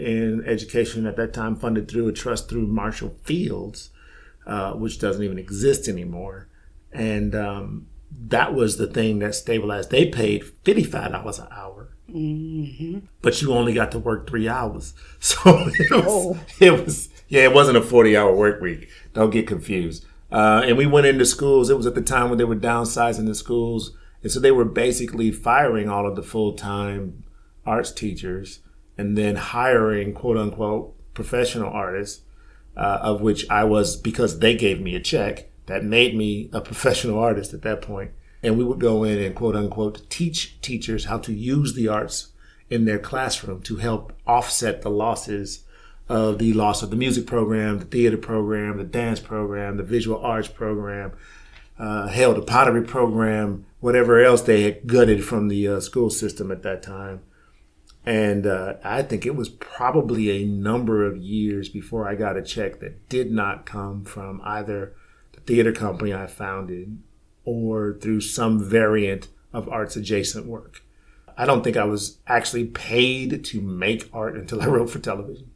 in education at that time, funded through a trust through Marshall Fields, which doesn't even exist anymore. And that was the thing that stabilized. They paid $55 an hour, but you only got to work 3 hours. So it wasn't a 40-hour work week. Don't get confused. And we went into schools. It was at the time when they were downsizing the schools. And so they were basically firing all of the full-time arts teachers and then hiring, quote unquote, professional artists, of which I was, because they gave me a check that made me a professional artist at that point. And we would go in and, quote unquote, teach teachers how to use the arts in their classroom to help offset the losses of the loss of the music program, the theater program, the dance program, the visual arts program, the pottery program, whatever else they had gutted from the school system at that time. And I think it was probably a number of years before I got a check that did not come from either the theater company I founded or through some variant of arts adjacent work. I don't think I was actually paid to make art until I wrote for television.